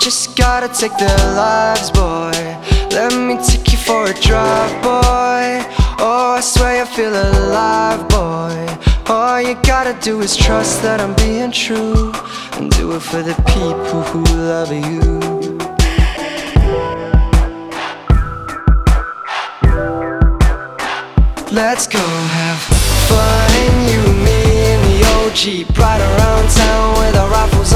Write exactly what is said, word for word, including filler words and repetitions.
just gotta take their lives, boy. Let me take you for a drive, boy. Oh, I swear I feel alive, boy. All you gotta do is trust that I'm being true, and do it for the people who love you. Let's go have fun, you and me in the old Jeep, ride around town with our rifles